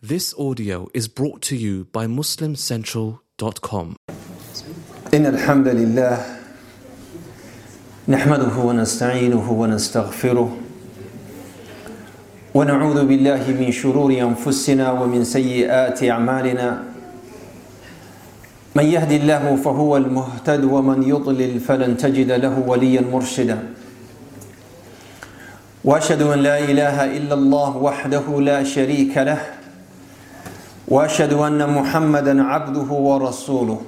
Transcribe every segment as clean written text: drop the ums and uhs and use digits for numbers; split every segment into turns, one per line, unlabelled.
This audio is brought to you by MuslimCentral.com.
إن الحمد لله نحمده ونستعينه ونستغفره ونعوذ بالله من شرور أنفسنا ومن سيئات أعمالنا من يهد الله فهو المهتد ومن يضلل فلن تجد له وليا مرشدا وأشهد أن لا إله إلا الله وحده لا شريك له وأشهد أن محمدا عبده ورسوله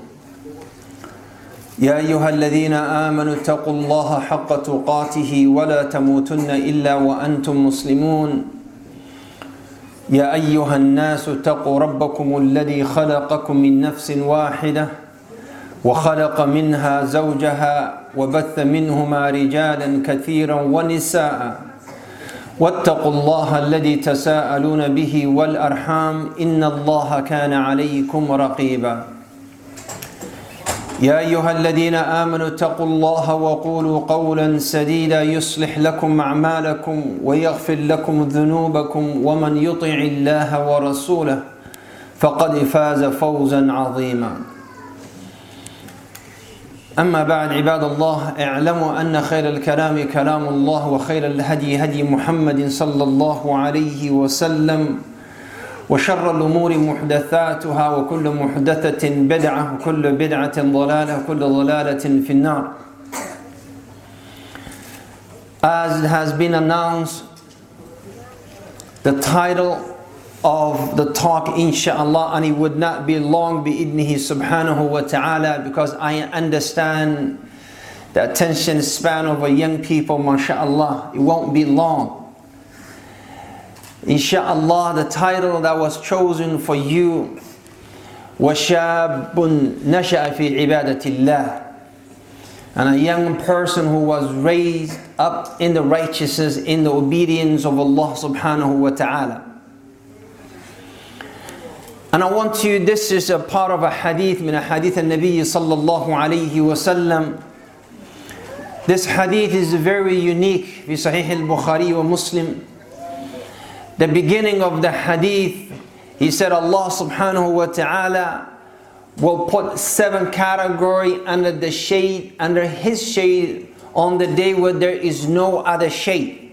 يا أيها الذين آمنوا اتقوا الله حق تقاته ولا تموتن إلا وأنتم مسلمون يا أيها الناس اتقوا ربكم الذي خلقكم من نفس واحدة وخلق منها زوجها وبث منهما رجالا كثيرا ونساء واتقوا الله الذي تساءلون به والأرحام إن الله كان عليكم رقيبا يا أيها الذين آمنوا اتقوا الله وقولوا قولا سديدا يصلح لكم أعمالكم ويغفر لكم ذنوبكم ومن يطع الله ورسوله فقد فاز فوزا عظيما أما بعد عباد الله اعلموا أن خير الكلام كلام الله وخير الهدي هدي محمد صلى الله عليه وسلم وشر الأمور محدثاتها وكل محدثة بدعة وكل بدعة ضلالة وكل ضلالة في النار. As it has been announced, the title of the talk inshallah, and it would not be long bi'idnihi subhanahu wa ta'ala, because I understand the attention span of a young people, mashallah, it won't be long. Insha'Allah, the title that was chosen for you was وَشَابٌ نَشَأَ فِي عِبَادَةِ اللَّهِ, and a young person who was raised up in the righteousness, in the obedience of Allah subhanahu wa ta'ala. And I want to, this is a part of a hadith, min a hadith al-Nabi sallallahu alayhi wa sallam. This hadith is very unique, fi Sahih al-Bukhari wa Muslim. The beginning of the hadith, he said Allah subhanahu wa ta'ala will put 7 categories under the shade, under His shade, on the day where there is no other shade.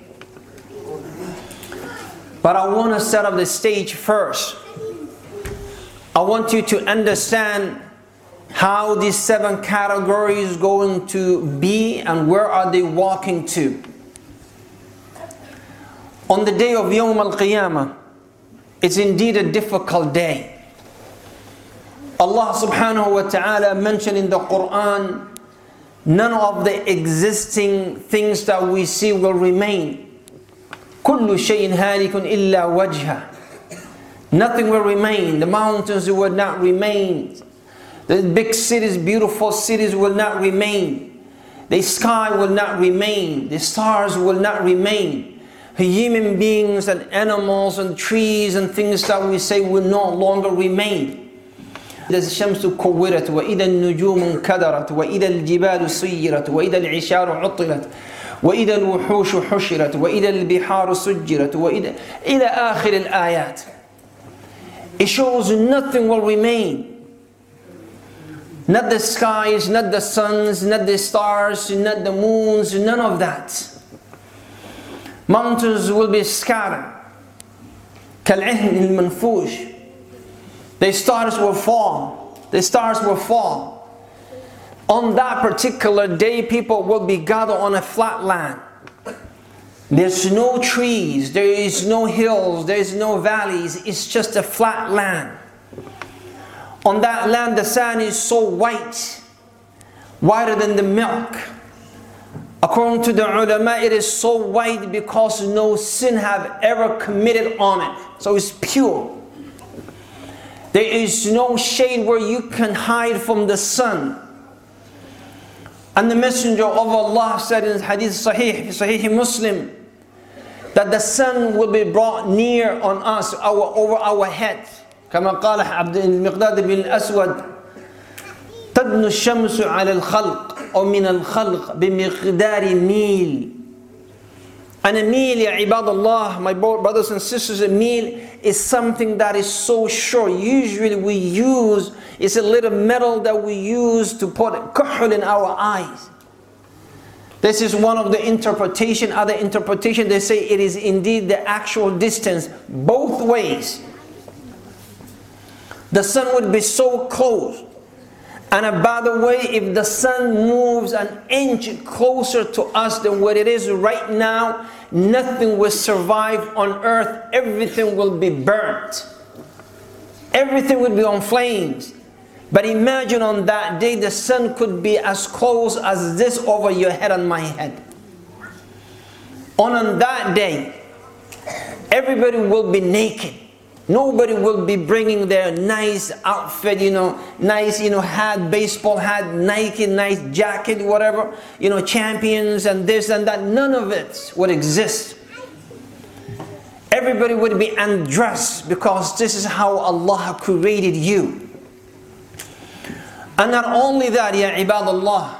But I want to set up the stage first. I want you to understand how these 7 categories going to be and where are they walking to. On the day of Yawm al-Qiyamah, it's indeed a difficult day. Allah subhanahu wa ta'ala mentioned in the Quran, none of the existing things that we see will remain. كُلُّ شَيْءٍ هَالِكٌ إِلَّا وَجْهَهُ. Nothing will remain. The mountains will not remain. The big cities, beautiful cities will not remain. The sky will not remain. The stars will not remain. Human beings and animals and trees and things that we say will no longer remain. إذا الشمس كورت وإذا النجوم انكدرت وإذا الجبال سيرت وإذا العشار عطلت وإذا الوحوش حشرت وإذا البحار سجرت وإذا إلى آخر الآيات. It shows nothing will remain. Not the skies, not the suns, not the stars, not the moons, none of that. Mountains will be scattered. كالعهن المنفوش. The stars will fall. The stars will fall. On that particular day, people will be gathered on a flat land. There's no trees, there is no hills, there is no valleys, it's just a flat land. On that land, the sand is so white, whiter than the milk. According to the ulama, it is so white because no sin have ever committed on it. So it's pure. There is no shade where you can hide from the sun. And the Messenger of Allah said in Hadith Sahih Muslim, that the sun will be brought near on us, over our head. كما قال عبد المقداد بن الأسود تدنو الشمس على الخلق أو من الخلق بمقدار ميل. And a meal, ya ibadallah, my brothers and sisters, a meal is something that is so short. Usually we use, it's a little metal that we use to put kuhl in our eyes. This is one of the interpretation. Other interpretation, they say it is indeed the actual distance both ways. The sun would be so close. And by the way, if the sun moves an inch closer to us than what it is right now, nothing will survive on earth. Everything will be burnt. Everything will be on flames. But imagine on that day, the sun could be as close as this over your head and my head. On that day, everybody will be naked. Nobody will be bringing their nice outfit, nice, hat, baseball hat, Nike, nice jacket, whatever, champions and this and that. None of it would exist. Everybody would be undressed because this is how Allah created you. And not only that, ya ibadallah,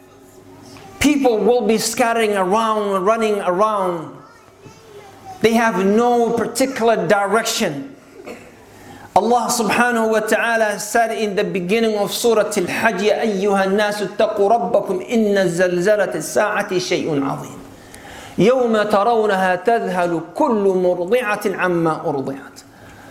people will be scattering around, running around. They have no particular direction. Allah subhanahu wa ta'ala said in the beginning of Surah Al-Hajj, يَا أَيُّهَا النَّاسُ اتَّقُوا رَبَّكُمْ إِنَّ زَلْزَلَةَ السَّاعَةِ شَيْءٌ عَظِيمٌ يَوْمَ تَرَوْنَهَا تَذْهَلُ كُلُّ مُرْضِعَةٍ عَمَّا أُرْضِعَتْ.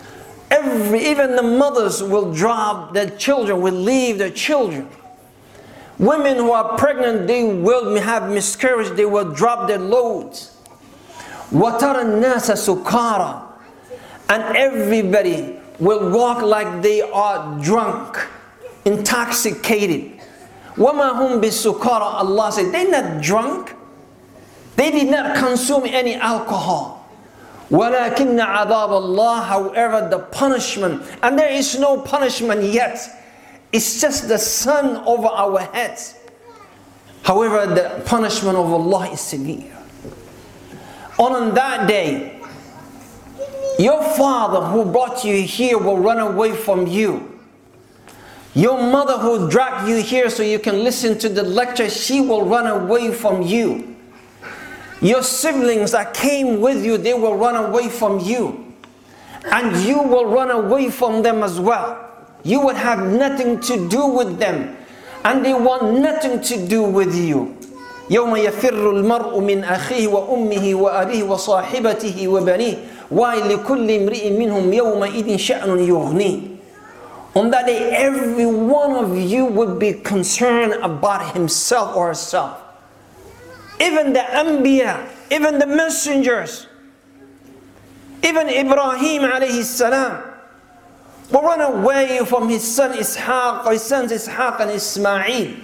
Even the mothers will drop their children, will leave their children. Women who are pregnant, they will have miscarriage, they will drop their loads. وَتَرَى النَّاسَ سُكَارًا. And everybody will walk like they are drunk, intoxicated. وَمَا هُمْ بِالسُّكَارَى. Allah said, they're not drunk. They did not consume any alcohol. وَلَكِنَّ عَذَابَ اللَّهِ. However, the punishment, and there is no punishment yet. It's just the sun over our heads. However, the punishment of Allah is severe. On that day, your father who brought you here will run away from you. Your mother who dragged you here so you can listen to the lecture, she will run away from you. Your siblings that came with you, they will run away from you. And you will run away from them as well. You will have nothing to do with them. And they want nothing to do with you. يَوْمَ يَفِرُّ الْمَرْءُ مِنْ أَخِيهِ وَأُمِّهِ وَأَبِيهِ وَصَاحِبَتِهِ وَبَنِيهِ وَلِكُلِّ امْرِئٍ مِّنْهُمْ يَوْمَئِذٍ شَأْنٌ يُغْنِيهِ. On that day, every one of you would be concerned about himself or herself. Even the Anbiya, even the messengers, even Ibrahim alayhi salam, will run away from his son Ishaq, or his sons Ishaq and Ismail.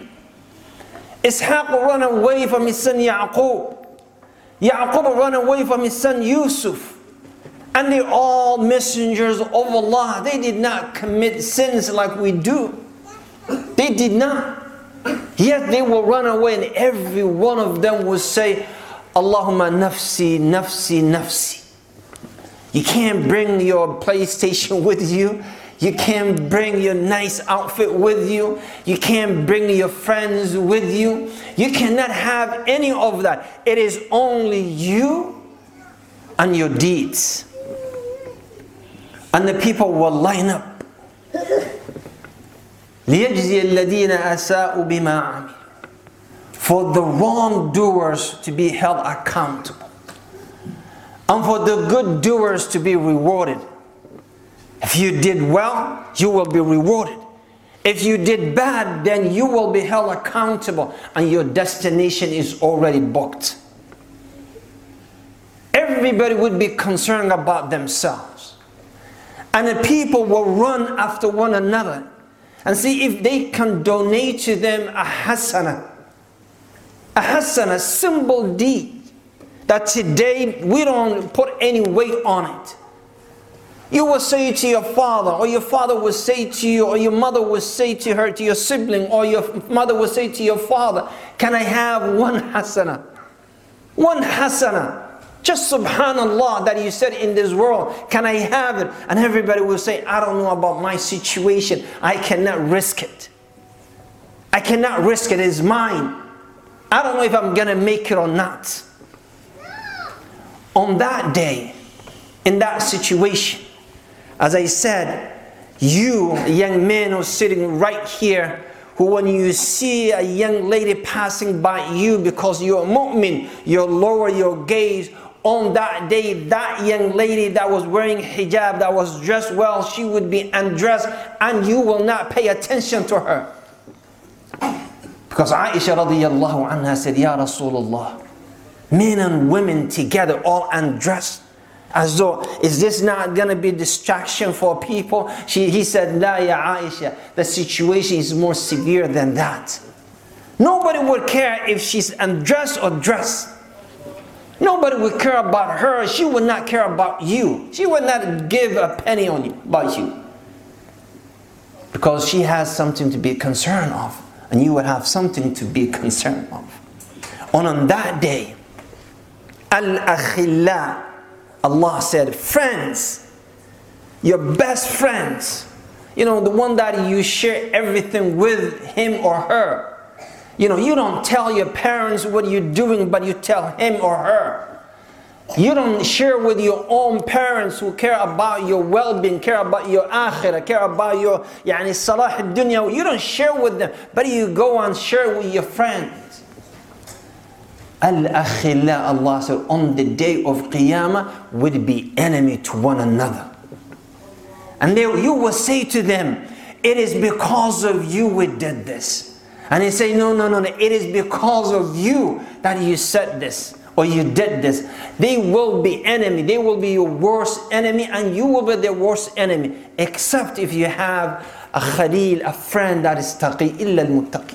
Ishaq will run away from his son Yaqub. Yaqub will run away from his son Yusuf. And they're all messengers of Allah. They did not commit sins like we do. They did not. Yet they will run away, and every one of them will say, Allahumma nafsi, nafsi, nafsi. You can't bring your PlayStation with you. You can't bring your nice outfit with you. You can't bring your friends with you. You cannot have any of that. It is only you and your deeds. And the people will line up. لِيَجْزِيَ الَّذِينَ أَسَاءُوا بِمَا عَمِلُوا. For the wrongdoers to be held accountable. And for the good doers to be rewarded. If you did well, you will be rewarded. If you did bad, then you will be held accountable. And your destination is already booked. Everybody would be concerned about themselves. And the people will run after one another and see if they can donate to them a hasana. A hasana, simple deed that today we don't put any weight on it. You will say to your father, or your father will say to you, or your mother will say to her, to your sibling, or your mother will say to your father, can I have one hasana? One hasana. Just subhanallah that you said in this world, can I have it? And everybody will say, I don't know about my situation. I cannot risk it. I cannot risk it. It's mine. I don't know if I'm going to make it or not. on that day, in that situation, as I said, you young men who are sitting right here, who when you see a young lady passing by you because you're a mu'min, you lower your gaze. On that day, that young lady that was wearing hijab, that was dressed well, she would be undressed and you will not pay attention to her. Because Aisha radiyallahu anha said, Ya Rasulullah, men and women together all undressed. As though, is this not going to be distraction for people? He said, La ya Aisha, the situation is more severe than that. Nobody would care if she's undressed or dressed. Nobody would care about her. She would not care about you. She would not give a penny on you, about you. Because she has something to be concerned of. And you would have something to be concerned of. On that day, Al-Akhilla, Allah said, friends, your best friends, the one that you share everything with him or her. You don't tell your parents what you're doing, but you tell him or her. You don't share with your own parents who care about your well-being, care about your akhirah, care about your salah al-dunya. You don't share with them, but you go and share with your friends. Al-Akhilla, Allah said, on the day of Qiyamah, will be enemy to one another. And you will say to them, it is because of you we did this. And they say, no, it is because of you that you said this or you did this. They will be enemy. They will be your worst enemy and you will be their worst enemy. Except if you have a khalil, a friend that is taqi, illa al-muttaqi.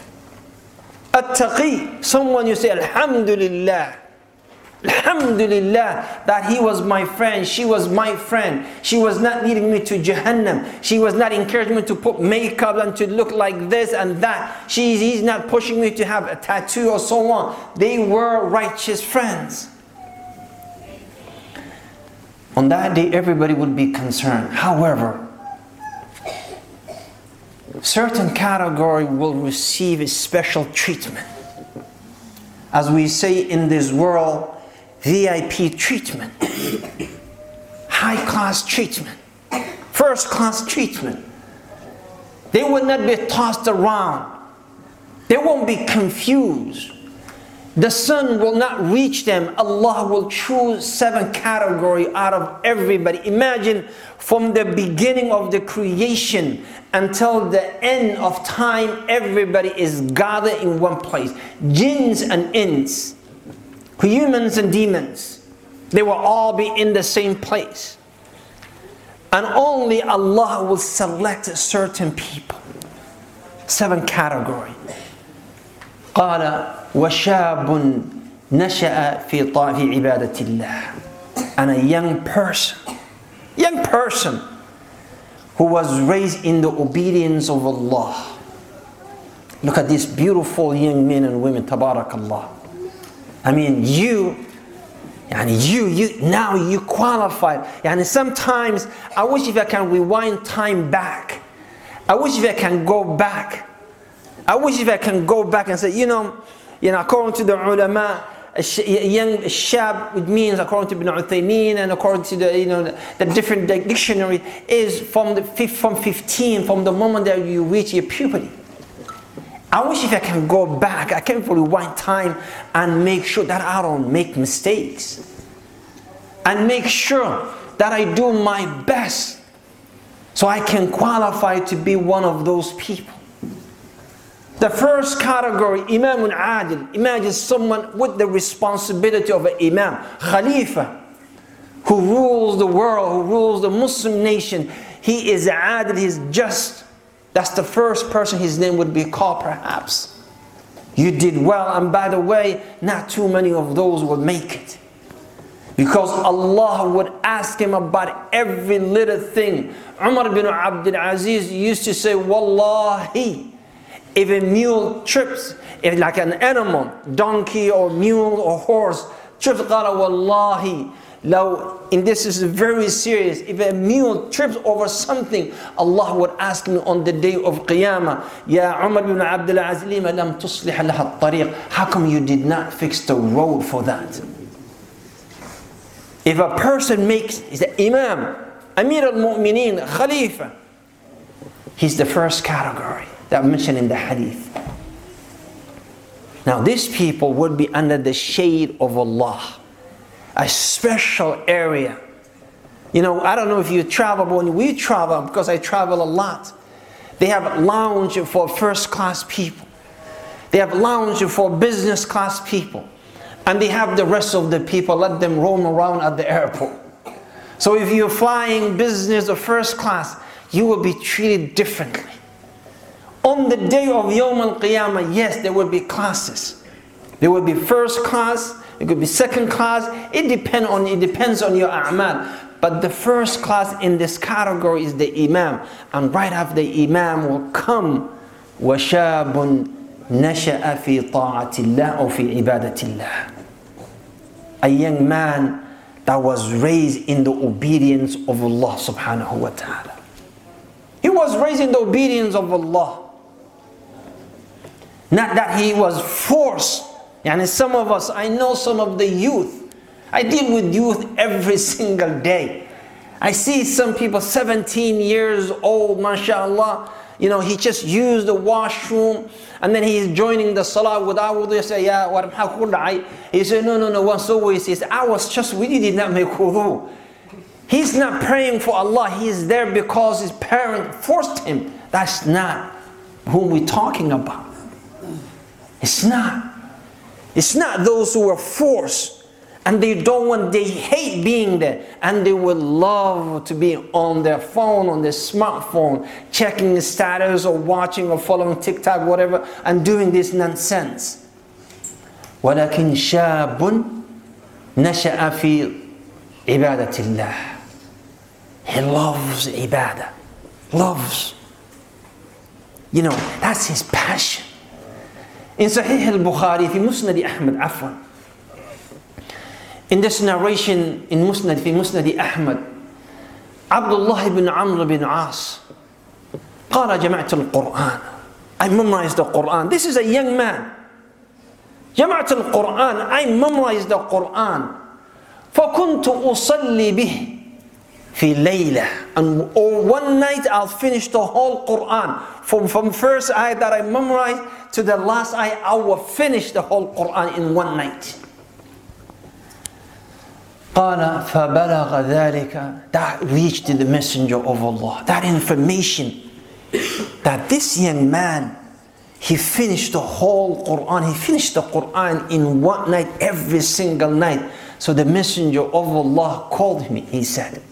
At-taqi, someone you say, Alhamdulillah. Alhamdulillah that he was my friend, she was my friend. She was not leading me to Jahannam. She was not encouraging me to put makeup and to look like this and that. He's not pushing me to have a tattoo or so on. They were righteous friends. On that day, everybody would be concerned. However, certain category will receive a special treatment. As we say in this world, VIP treatment, high class treatment, first class treatment. They will not be tossed around. They won't be confused. The sun will not reach them. Allah will choose 7 categories out of everybody. Imagine from the beginning of the creation until the end of time, everybody is gathered in one place. Jinns and ins, humans and demons, they will all be in the same place. And only Allah will select certain people. 7 categories. قال وشاب نشأ في عبادة الله. And a young person who was raised in the obedience of Allah. Look at these beautiful young men and women, tabarakallah. I mean, you now you qualified. Sometimes I wish if I can rewind time back. I wish if I can go back. I wish if I can go back and say, according to the ulama, a young shab, it means according to Ibn Uthaymeen and according to the different dictionary, is from 15, from the moment that you reach your puberty. I wish if I can go back, I can rewind time and make sure that I don't make mistakes. And make sure that I do my best so I can qualify to be one of those people. The first category, Imam Adil. Imagine someone with the responsibility of an Imam, Khalifa, who rules the world, who rules the Muslim nation. He is Adil, he is just. That's the first person his name would be called perhaps. You did well, and by the way, not too many of those will make it. Because Allah would ask him about every little thing. Umar bin Abdul Aziz used to say, Wallahi, if a mule trips, if like an animal, donkey or mule or horse, trips, qala wallahi, and this is very serious. If a mule trips over something, Allah would ask him on the day of Qiyamah, Ya Umar bin Abdul Aziz, lima lam tuslih laha at-tariq. How come you did not fix the road for that? If a person makes, he's the Imam, Amir al-Mu'mineen, Khalifa, he's the first category that mentioned in the hadith. Now these people would be under the shade of Allah, a special area. You know, I don't know if you travel, but when we travel, because I travel a lot, they have lounge for first class people. They have lounge for business class people. And they have the rest of the people, let them roam around at the airport. So if you're flying business or first class, you will be treated differently. On the day of Yawm al-Qiyamah, yes, there will be classes. There will be first class, it could be second class. It depends on your a'mal. But the first class in this category is the Imam. And right after the Imam will come وَشَابٌ نَشَأَ فِي طَاعَةِ اللَّهِ أو فِي عِبَادَةِ اللَّهِ. A young man that was raised in the obedience of Allah subhanahu wa ta'ala. He was raised in the obedience of Allah. Not that he was forced. And some of us, I know some of the youth. I deal with youth every single day. I see some people 17 years old, mashallah. You know, he just used the washroom and then he's joining the salah without wudu. You say, yeah, what he said, no, what's so he says, I was just, we did not make wudu. He's not praying for Allah. He is there because his parent forced him. That's not whom we're talking about. It's not. It's not those who are forced. And they hate being there. And they would love to be on their phone, on their smartphone, checking the status or watching or following TikTok, whatever, and doing this nonsense. وَلَكِنْ شَابٌ نَشَأَ فِي عِبَادَةِ اللَّهِ. He loves ibadah. Loves. You know, that's his passion. In Sahih al-Bukhari, في مسند أحمد عفوا. In this narration in Musnad, في مسند أحمد, Abdullah ibn Amr ibn As قال جمعت القرآن. I memorized the Quran. This is a young man. جمعت القرآن. I memorized the Quran. فكنت أصلي به في ليلة. And one night I'll finish the whole Quran. From first ayah that I memorized to the last ayah, I will finish the whole Quran in one night. قال فبلغ ذلك. That reached the messenger of Allah. That information that this young man, he finished the whole Quran. He finished the Quran in one night, every single night. So the messenger of Allah called me. He said,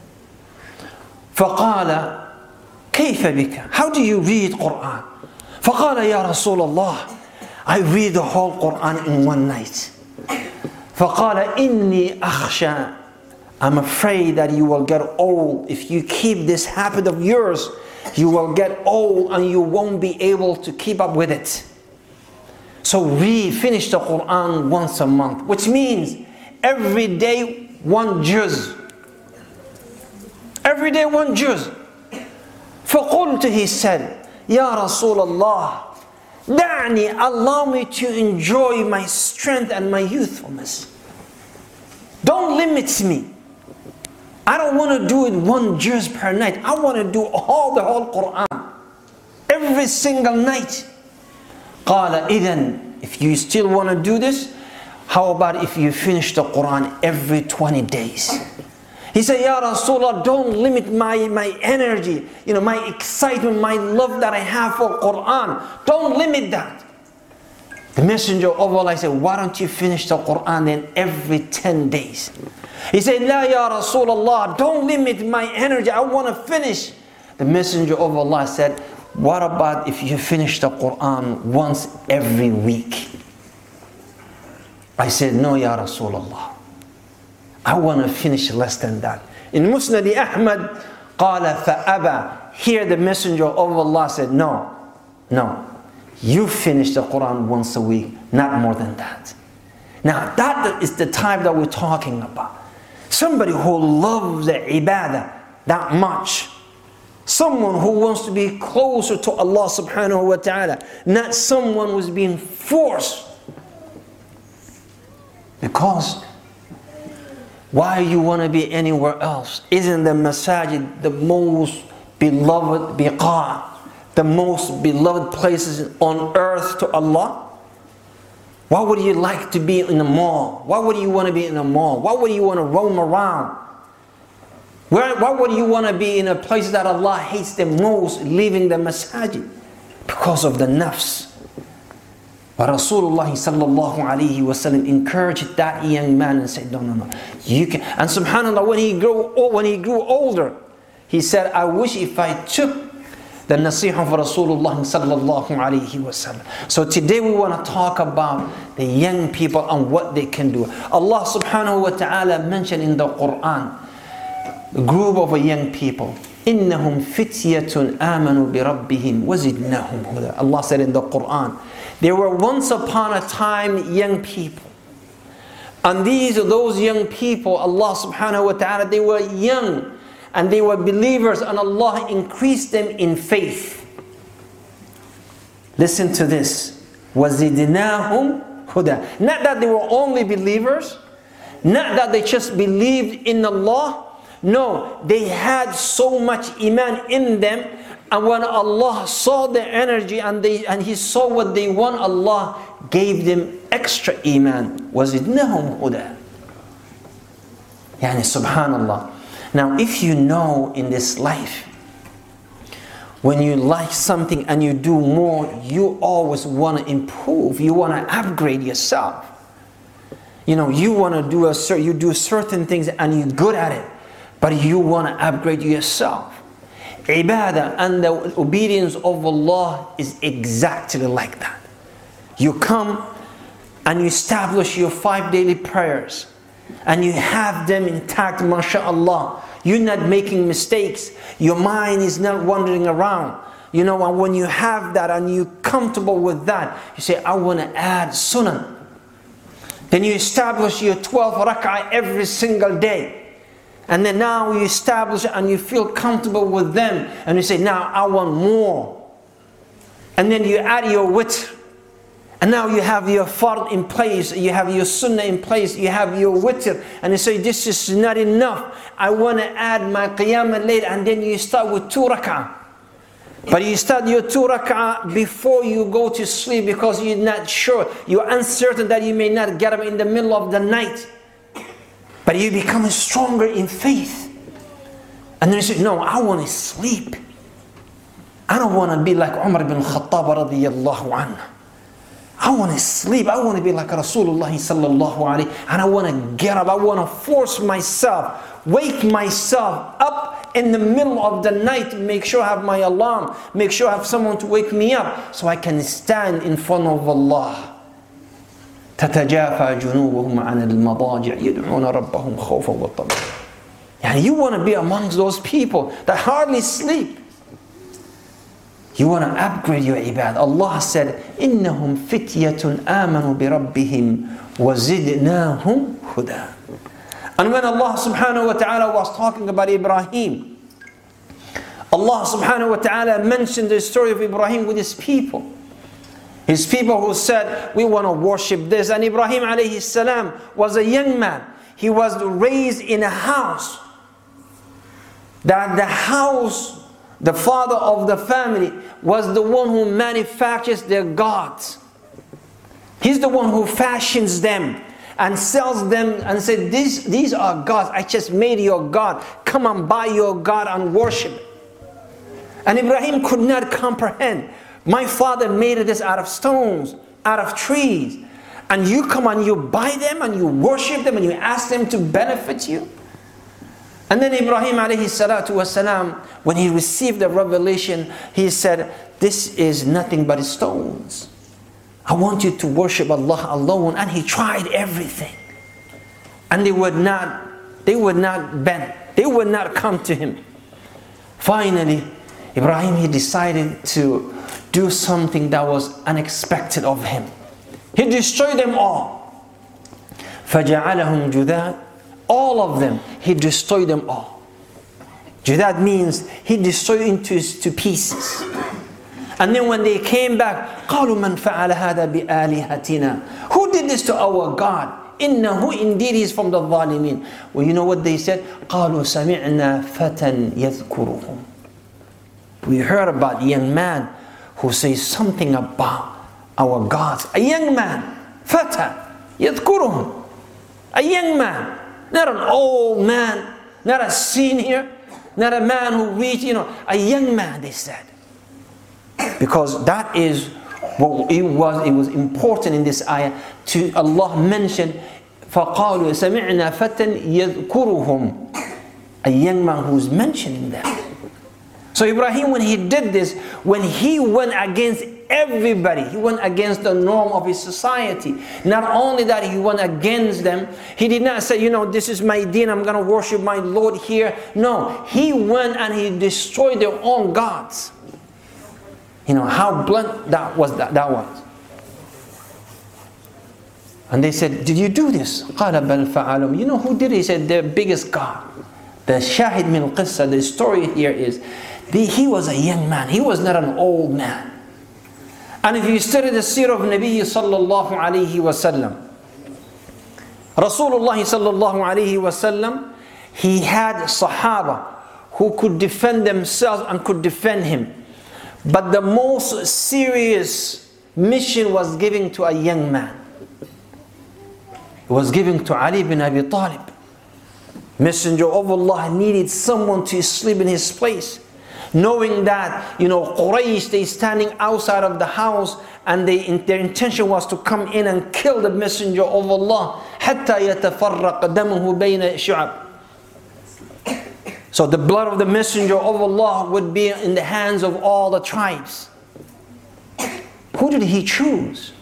فقال كيف بك? How do you read Quran? فقال يا رسول الله, I read the whole Quran in one night. فقال إني أخشى. I'm afraid that you will get old. If you keep this habit of yours, you will get old and you won't be able to keep up with it. So finish the Quran once a month, which means every day one juz. Every day one juz. فقلت, he said, يا رسول الله, دعني, allow me to enjoy my strength and my youthfulness. Don't limit me. I don't want to do it one juz per night. I want to do the whole Quran every single night. قال إذن, if you still want to do this, how about if you finish the Quran every 20 days? He said, Ya Rasulullah, don't limit my energy, my excitement, my love that I have for Quran. Don't limit that. The messenger of Allah said, why don't you finish the Quran then every 10 days? He said, La Ya Rasulullah, don't limit my energy. I want to finish. The messenger of Allah said, what about if you finish the Quran once every week? I said, no, Ya Rasulullah. I want to finish less than that. In Musnad Ahmad, قال فأبى. Here the messenger of Allah said, no. You finish the Quran once a week, not more than that. Now that is the type that we're talking about. Somebody who loves the ibadah that much. Someone who wants to be closer to Allah subhanahu wa ta'ala. Not someone who's being forced. Because Why you want to be anywhere else? Isn't the masajid the most beloved biqa, the most beloved places on earth to Allah? Why would you like to be in a mall? Why would you want to be in a mall? Why would you want to roam around? Why would you want to be in a place that Allah hates the most, leaving the masajid? Because of the nafs. But Rasulullah sallallahu alayhi wasallam encouraged that young man and said, no, you can. And subhanAllah, when he grew older, he said, I wish if I took the nasiha of Rasulullah sallallahu alayhi wasallam. So today we want to talk about the young people and what they can do. Allah subhanahu wa ta'ala mentioned in the Quran, a group of young people. إِنَّهُمْ فِتْيَةٌ آمَنُوا بِرَبِّهِمْ وَزِدْنَاهُمْ هُدًى. Allah said in the Quran, there were once upon a time young people. And those young people, Allah subhanahu wa ta'ala, they were young and they were believers, and Allah increased them in faith. Listen to this. وَزِدْنَاهُمْ هُدًى. Not that they were only believers, not that they just believed in Allah. No, they had so much iman in them, and when Allah saw their energy and He saw what they want, Allah gave them extra iman. وَزِدْنَاهُمْ هُدًى. Yani subhanallah. Now if you know in this life, when you like something and you do more, you always want to improve. You want to upgrade yourself. You know, you want to do you do certain things and you're good at it, but you want to upgrade yourself. Ibadah and the obedience of Allah is exactly like that. You come and you establish your 5 daily prayers and you have them intact, mashallah. You're not making mistakes. Your mind is not wandering around. You know, and when you have that and you're comfortable with that, you say, I want to add sunnah. Then you establish your 12 rak'ah every single day. And then now you establish and you feel comfortable with them. And you say, now I want more. And then you add your witr. And now you have your fard in place. You have your sunnah in place. You have your witr. And you say, this is not enough. I want to add my qiyam al-layl. And then you start with 2 rak'ah. But you start your 2 rak'ah before you go to sleep because you're not sure. You're uncertain that you may not get up in the middle of the night. But you become stronger in faith. And then you say, no, I want to sleep. I don't want to be like Umar ibn Khattab radiyallahu anhu. I want to sleep. I want to be like Rasulullah sallallahu alayhi. And I want to get up. I want to force myself, wake myself up in the middle of the night. Make sure I have my alarm. Make sure I have someone to wake me up so I can stand in front of Allah. تتجافى جنوبهم عن المضاجع يدعون ربهم خوفا وطمعا. Yani you want to be amongst those people that hardly sleep. You want to upgrade your ibadah. Allah said, إِنَّهُمْ فِتْيَةٌ آمَنُوا بِرَبِّهِمْ وَزِدْنَاهُمْ هُدًى. And when Allah subhanahu wa ta'ala was talking about Ibrahim, Allah subhanahu wa ta'ala mentioned the story of Ibrahim with his people. His people who said, we want to worship this. And Ibrahim alayhi salam was a young man. He was raised in a house. That the house, the father of the family, was the one who manufactures their gods. He's the one who fashions them and sells them and said, these are gods. I just made your God. Come and buy your God and worship it. And Ibrahim could not comprehend. My father made this out of stones, out of trees. And you come and you buy them and you worship them and you ask them to benefit you. And then Ibrahim alayhi salatu wasalam, when he received the revelation, he said, this is nothing but stones. I want you to worship Allah alone. And he tried everything. And they would not bend. They would not come to him. Finally, Ibrahim, he decided to do something that was unexpected of him. He destroyed them all. فَجَعَلَهُمْ جُذَاذ. All of them, he destroyed them all. Judad means he destroyed into pieces. And then when they came back, قَالُوا مَنْ فَعَلَ هَذَا بِآلِهَتِنَا. Who did this to our God? إِنَّهُ Indeed he is from the ظالمين. Well, you know what they said? قَالُوا سَمِعْنَا فَتًى يَذْكُرُهُم. We heard about a young man who says something about our gods. A young man, فتى يذكرهم. A young man, not an old man, not a senior, not a man who reached, a young man, they said. Because that is what it was important in this ayah to Allah mention فَقَالُوا سَمِعْنَا فَتًى يَذْكُرُهُم. A young man who's mentioning them. So Ibrahim, when he did this, when he went against everybody, he went against the norm of his society. Not only that, he went against them. He did not say, this is my deen, I'm going to worship my Lord here. No, he went and he destroyed their own gods. How blunt that was. And they said, did you do this? قَالَ بَلْ فَعَلُمْ. You know who did it? He said, their biggest God. The shahid min qissa, the story here is, he was a young man. He was not an old man. And if you study the seerah of Nabi sallallahu alayhi wa sallam, Rasulullah sallallahu alayhi wa sallam, he had sahaba who could defend themselves and could defend him. But the most serious mission was given to a young man. It was given to Ali bin Abi Talib. Messenger of Allah needed someone to sleep in his place. Knowing that, Quraysh, they standing outside of the house and their intention was to come in and kill the Messenger of Allah. حَتَّى يَتَفَرَّقَ دَمُهُ بَيْنَ شُعَبٍ. So the blood of the Messenger of Allah would be in the hands of all the tribes. Who did he choose?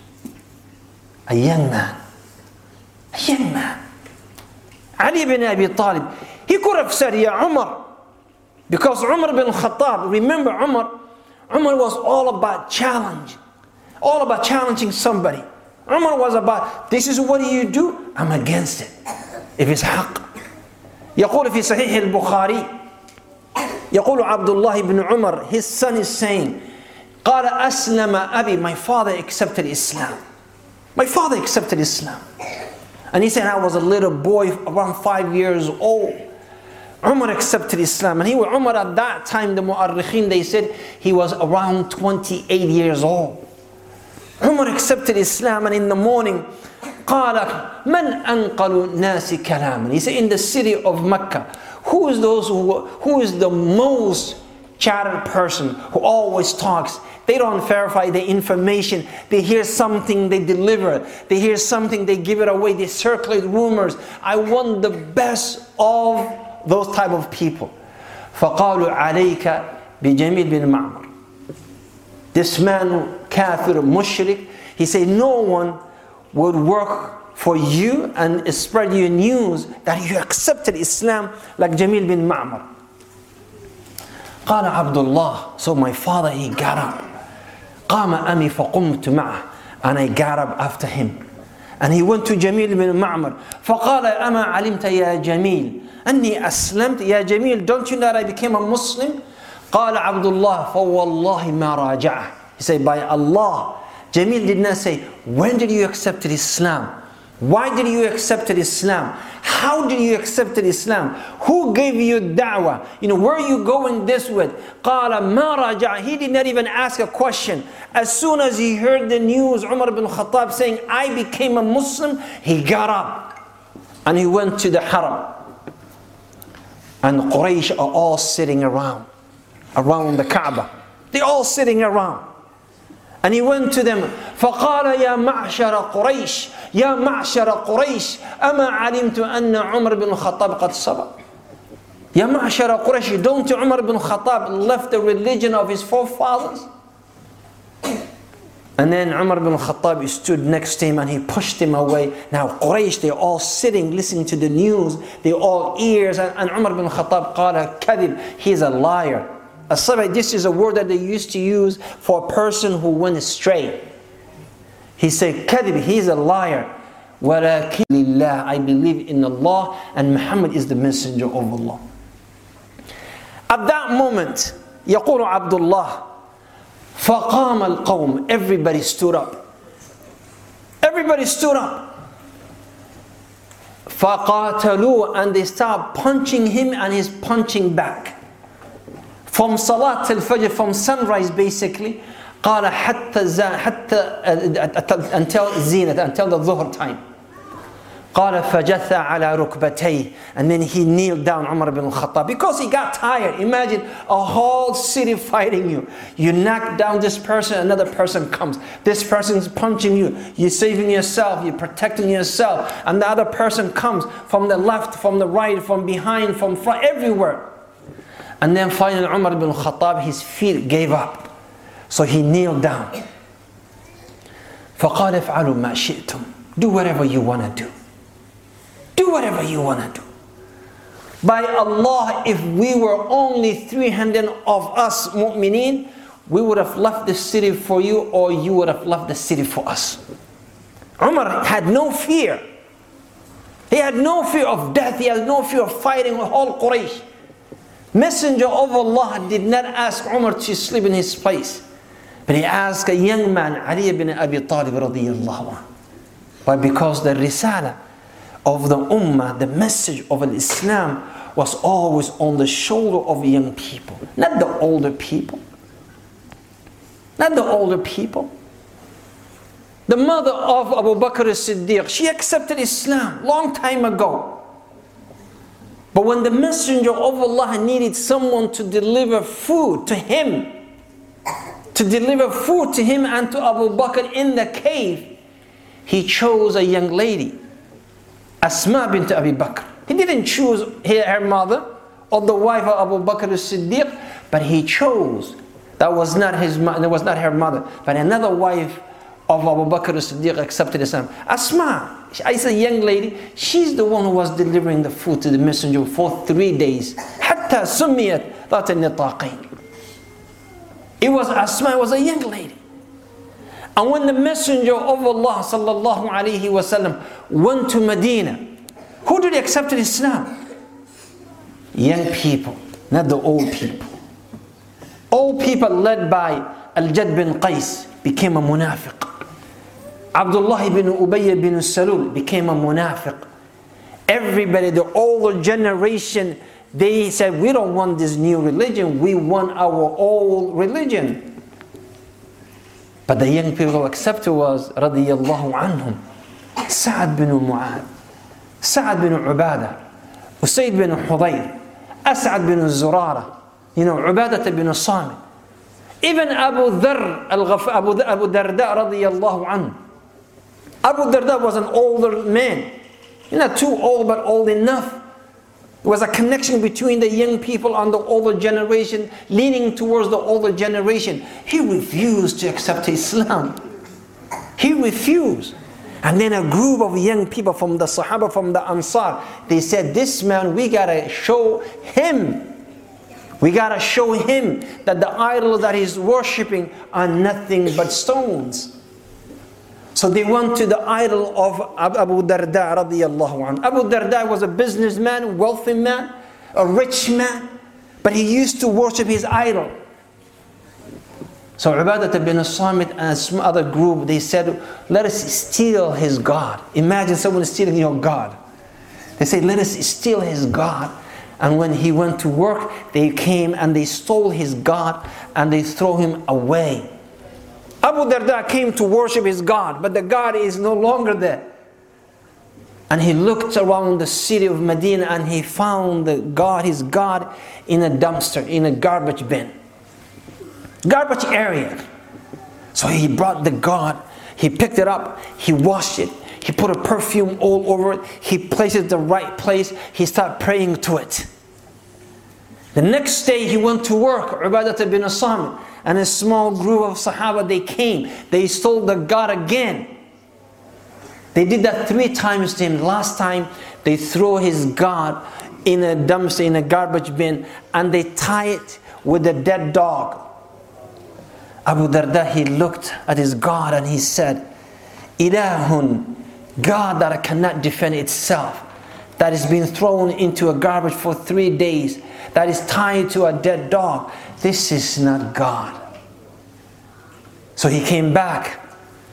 A young man. A young man. Ali bin Abi Talib. He could have said, Ya Umar. Because Umar bin Khattab, remember Umar was all about challenge. All about challenging somebody. Umar was about, this is what you do, I'm against it. If it's haqq. يقول في صحيح البخاري يقول عبد الله بن عمر, his son is saying, قال أسلم أبي, my father accepted Islam. My father accepted Islam. And he said, I was a little boy around 5 years old. Umar accepted Islam. And Umar at that time, the mu'arrikhin, they said he was around 28 years old. Umar accepted Islam, and in the morning, قال من أنقل الناس كلاما. He said, in the city of Mecca, who is the most chatted person who always talks? They don't verify the information. They hear something, they deliver it. They hear something, they give it away. They circulate rumors. I want the best of those type of people. فقالوا عليك بجميل بن معمر. This man, kafir, mushrik, he said, no one would work for you and spread you news that you accepted Islam like Jamil bin Ma'mar. قال عبد الله. So my father, he got up. قام أمي فقمت معه. And I got up after him. And he went to Jamil bin Ma'mar. فقال أما علمت يا جميل أني أسلمت. يا جميل, don't you know that I became a Muslim? قال عبد الله فوالله ما راجعه. He said, by Allah. Jamil did not say, when did you accept Islam? Why did you accept Islam? How did you accept Islam? Who gave you da'wah? Where are you going this with? قال ما راجع. He did not even ask a question. As soon as he heard the news, Umar bin Khattab saying, I became a Muslim, he got up and he went to the Haram. And Quraysh are all sitting around the Kaaba. They're all sitting around. And he went to them, فقال يا معشر قريش يا معشر قريش أما علمت أن عمر بن الخطاب قد صبر. يا معشر قريش, don't Umar bin Khattab left the religion of his forefathers? And then Umar bin Khattab stood next to him and he pushed him away. Now Quraysh, they're all sitting listening to the news, they're all ears, and Umar bin Khattab قال كذب, he's a liar. This is a word that they used to use for a person who went astray. He said, kadhib, he's a liar. وَلَكِنْ لِلَّهِ, I believe in Allah and Muhammad is the messenger of Allah. At that moment, يقول عبد الله, فَقَامَ الْقَوْمِ, everybody stood up. Everybody stood up. فَقَاتَلُوا, and they start punching him and he's punching back. From Salat al-Fajr, from sunrise basically, قال حتى until zenith, until the Dhuhr time. قال فجث على ركبتيه, and then he kneeled down, Umar ibn al-Khattab, because he got tired. Imagine a whole city fighting you. You knock down this person, another person comes. This person's punching you. You're saving yourself, you're protecting yourself, and the other person comes from the left, from the right, from behind, from front, everywhere. And then finally Umar ibn al-Khattab, his feet gave up. So he kneeled down. فقال افعلوا ما شئتم. Do whatever you want to do. Do whatever you want to do. By Allah, if we were only 300 of us mu'mineen, we would have left the city for you, or you would have left the city for us. Umar had no fear. He had no fear of death. He had no fear of fighting with all Quraysh. Messenger of Allah did not ask Umar to sleep in his place, but he asked a young man, Ali ibn Abi Talib radiyallahu anhu. Why? Because the risala of the ummah, the message of Islam, was always on the shoulder of young people, not the older people. Not the older people. The mother of Abu Bakr as-Siddiq, she accepted Islam long time ago. But when the Messenger of Allah needed someone to deliver food to him, and to Abu Bakr in the cave, he chose a young lady, Asma bint Abi Bakr. He didn't choose her mother or the wife of Abu Bakr as-Siddiq, but he chose, that was not her mother, but another wife of Abu Bakr as-Siddiq accepted Islam. Asma, is a young lady, she's the one who was delivering the food to the Messenger for 3 days. حتى سميت ذات النطاقين. It was Asma, it was a young lady. And when the Messenger of Allah sallallahu alaihi wasallam went to Medina, who did accept Islam? Young people, not the old people. Old people led by Al-Jad bin Qais became a munafiq. Abdullah ibn Ubay ibn Salul became a munafiq. Everybody, the older generation, they said, we don't want this new religion, we want our old religion. But the young people who accepted was radiyallahu anhum, Sa'ad bin Mu'ad, Sa'ad bin Ubadah, Usayd bin Hudayr, As'ad bin Zurara, Ubadah bin Samit. Even Abu Darda radiyallahu anhu. Abu Darda was an older man. Not too old, but old enough. There was a connection between the young people and the older generation, leaning towards the older generation. He refused to accept Islam. He refused. And then a group of young people from the Sahaba, from the Ansar, they said, this man, we gotta show him. We gotta show him that the idols that he's worshipping are nothing but stones. So they went to the idol of Abu Darda radiyallahu anhu. Abu Darda was a businessman, wealthy man, a rich man, but he used to worship his idol. So Ubadah bin Samit and some other group, they said, let us steal his God. Imagine someone stealing your God. They said, let us steal his God. And when he went to work, they came and they stole his God and they threw him away. Abu Darda came to worship his God, but the God is no longer there. And he looked around the city of Medina and he found his God in a dumpster, in a garbage bin. Garbage area. So he brought the God, he picked it up, he washed it, he put a perfume all over it, he placed it in the right place, he started praying to it. The next day he went to work, Ubadah bin Samit, and a small group of Sahaba, they came, they stole the God again. They did that 3 times to him. Last time they threw his God in a dumpster, in a garbage bin, and they tie it with a dead dog. Abu Darda, he looked at his God and he said, Ilahun, God that cannot defend itself, that is being thrown into a garbage for 3 days, that is tied to a dead dog. This is not God. So he came back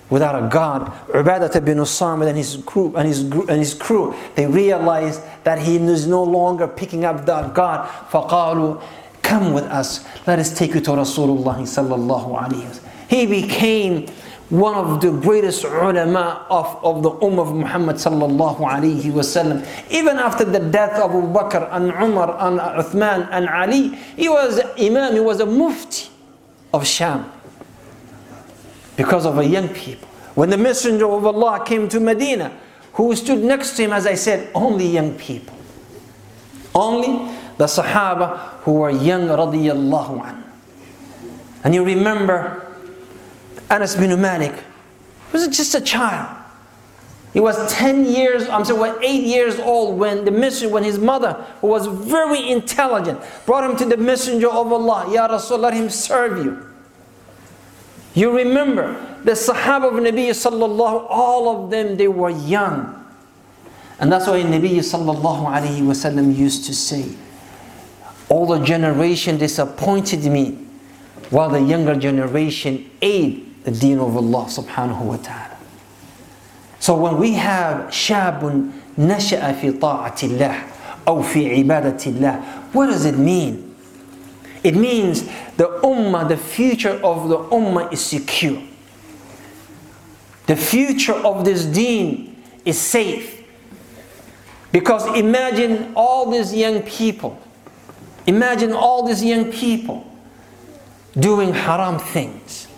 without a God. Ubadah bin Samit and his crew, they realized that he is no longer picking up that God. فَقَالُوا come with us, let us take you to Rasulullah sallallahu alayhi wa sallam. He became one of the greatest ulama of the ummah of Muhammad sallallahu alayhi wa sallam. Even after the death of Abu Bakr and Umar and Uthman and Ali, he was imam, he was a mufti of Sham because of a young people. When the Messenger of Allah came to Medina, who stood next to him, as I said, only young people. Only the Sahaba who were young radiyallahu anhu. And you remember Anas bin Malik was just a child. He was 8 years old when his mother, who was very intelligent, brought him to the Messenger of Allah. Ya Rasul, let him serve you. You remember the Sahaba of Nabi sallallahu, all of them, they were young. And that's why Nabi sallallahu alayhi wa sallam used to say, all the generation disappointed me, while the younger generation aid the deen of Allah subhanahu wa ta'ala. So when we have شاب نشأ في طاعة الله أو في عبادة الله, what does it mean? It means the ummah, the future of the ummah is secure. The future of this deen is safe. Because imagine all these young people. Imagine all these young people doing haram things.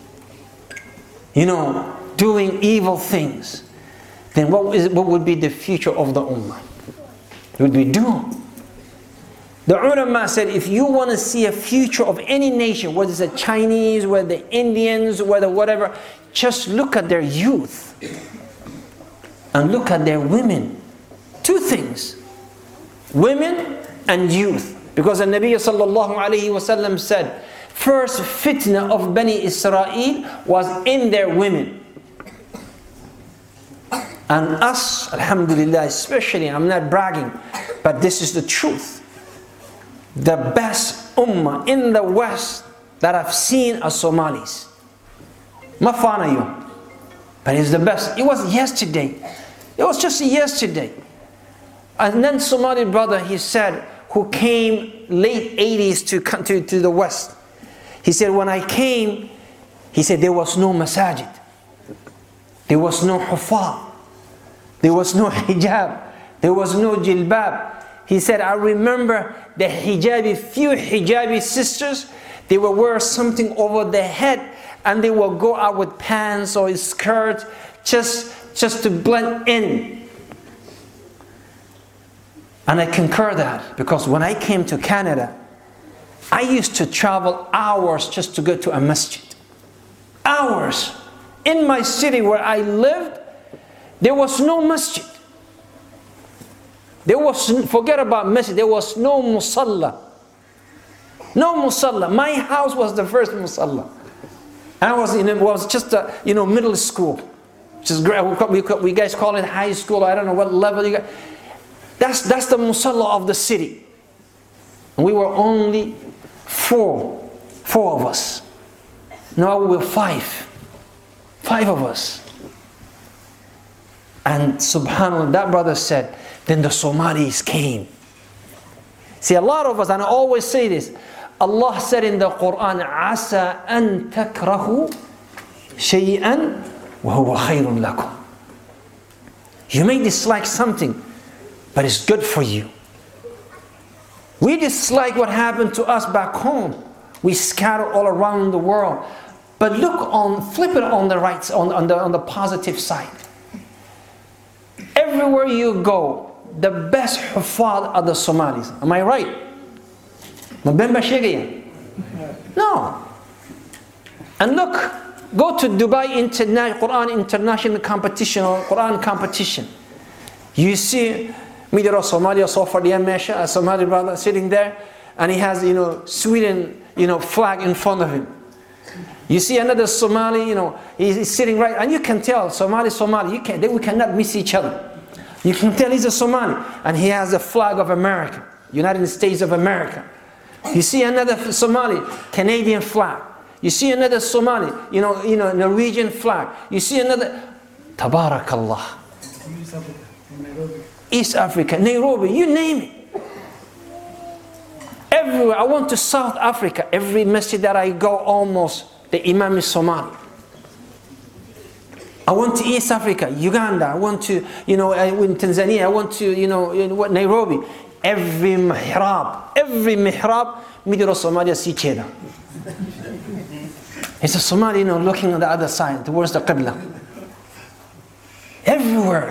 Doing evil things. Then what would be the future of the ummah? It would be doomed. The ulama said, if you want to see a future of any nation, whether it's the Chinese, whether the Indians, whether whatever, just look at their youth and look at their women. Two things, women and youth. Because the Nabi sallallahu alayhi wa sallam said, first fitna of Bani Israel was in their women. And us, alhamdulillah, especially, I'm not bragging, but this is the truth. The best ummah in the West that I've seen are Somalis. Mafana you. But it's the best. It was yesterday. It was just yesterday. And then Somali brother, he said, who came late 80s to the West. He said, when I came, he said, there was no masajid. There was no hufar. There was no hijab. There was no jilbab. He said, I remember the few hijabi sisters, they would wear something over their head and they would go out with pants or skirts just to blend in. And I concur that, because when I came to Canada, I used to travel hours just to go to a masjid. Hours. In my city where I lived, there was no masjid. Forget about masjid, there was no musalla. No musalla. My house was the first musalla. I was just a middle school, which is great. We guys call it high school. I don't know what level you got. That's the musalla of the city. And we were only four of us. Now we were five of us. And subhanAllah, that brother said, then the Somalis came. See, a lot of us, and I always say this, Allah said in the Quran, عَسَىٰ أَن تَكْرَهُ شَيْئًا وَهُوَ خَيْرٌ لَكُمْ. You may dislike something, but it's good for you. We dislike what happened to us back home. We scatter all around the world. But flip it on the right, on the positive side. Everywhere you go, the best hufad are the Somalis. Am I right? No. And look, go to Dubai Quran International Competition or Quran Competition. You see Media Somalia, a Somali brother sitting there, and he has Sweden flag in front of him. You see another Somali, he's sitting right, and you can tell Somali. We cannot miss each other. You can tell he's a Somali, and he has a flag of America, United States of America. You see another Somali, Canadian flag. You see another Somali, Norwegian flag. You see another, Tabarakallah. East Africa, Nairobi, you name it. Everywhere. I went to South Africa. Every masjid that I go, almost the Imam is Somali. I went to East Africa, Uganda. I went to, in Tanzania. I went to, Nairobi. Every mihrab, middle of Somalia, see Cheda. It's a Somali, looking on the other side, towards the Qibla. Everywhere.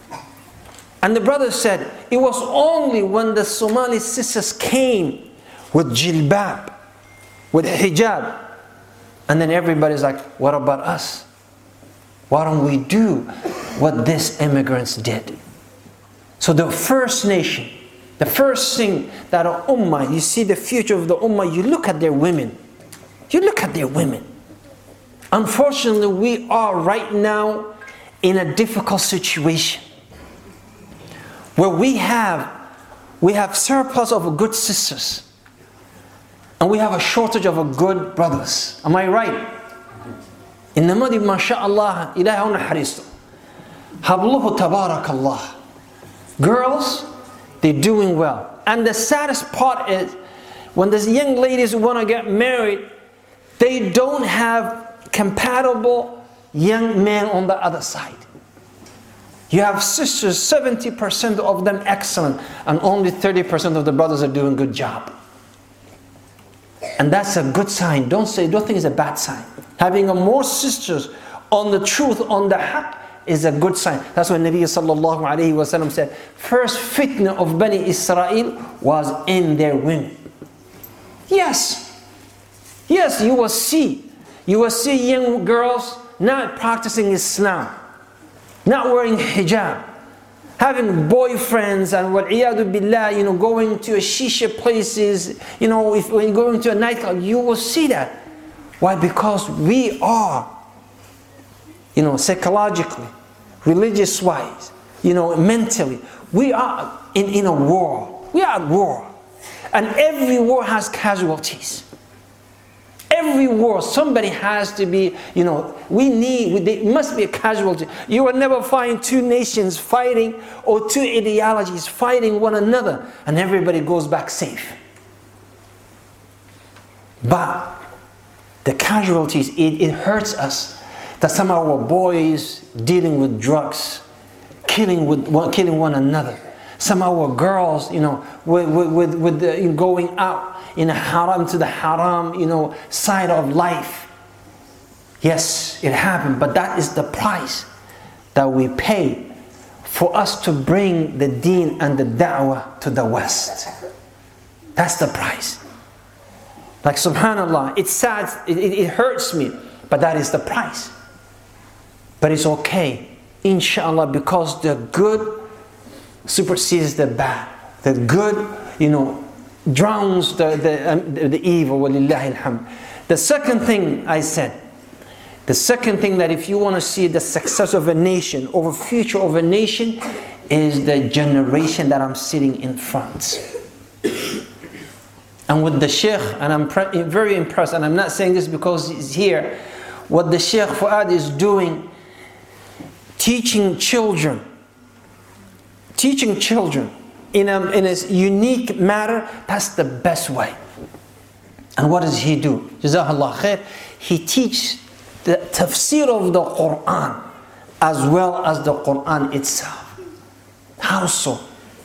And the brother said, it was only when the Somali sisters came with jilbab, with hijab, and then everybody's like, what about us? Why don't we do what these immigrants did? So the first nation, the first thing that an ummah, you see the future of the ummah, you look at their women. You look at their women. Unfortunately, we are right now in a difficult situation where we have surplus of good sisters and we have a shortage of good brothers. Am I right? إنما دي ما شاء الله إلهي هون حريصته habluhu tabarakallah. Girls, they're doing well. And the saddest part is when these young ladies want to get married, they don't have compatible young men on the other side. You have sisters, 70% of them excellent, and only 30% of the brothers are doing a good job. And that's a good sign. Don't think it's a bad sign. Having more sisters on the truth, on the haqq, is a good sign. That's why Nabi sallallahu alayhi wa sallam said, first fitna of Bani Israel was in their women. Yes, you will see young girls not practicing Islam, not wearing hijab, having boyfriends, and wal'iyadu billah, going to a shisha places, if when you're going to a nightclub, you will see that. Why? Because we are, psychologically, religious-wise, mentally, we are in a war. We are at war. And every war has casualties. Every war, somebody has to be, there must be a casualty. You will never find two nations fighting or two ideologies fighting one another and everybody goes back safe. But the casualties, it hurts us that some of our boys dealing with drugs, killing one another. Some of our girls, with going out in a haram to the haram, side of life. Yes, it happened, but that is the price that we pay for us to bring the deen and the da'wah to the West. That's the price. Like subhanallah, it's sad, it hurts me, but that is the price. But it's okay, inshallah, because the good supersedes the bad. The good, drowns the evil. Walillahi alhamd. The second thing I said, that if you want to see the success of a nation, or future of a nation, is the generation that I'm sitting in front. And with the Sheikh, and I'm very impressed, and I'm not saying this because he's here, what the Sheikh Fuad is doing, teaching children in a unique manner, that's the best way. And what does he do? Jazakallah khair. He teaches the tafsir of the Quran as well as the Quran itself. How so?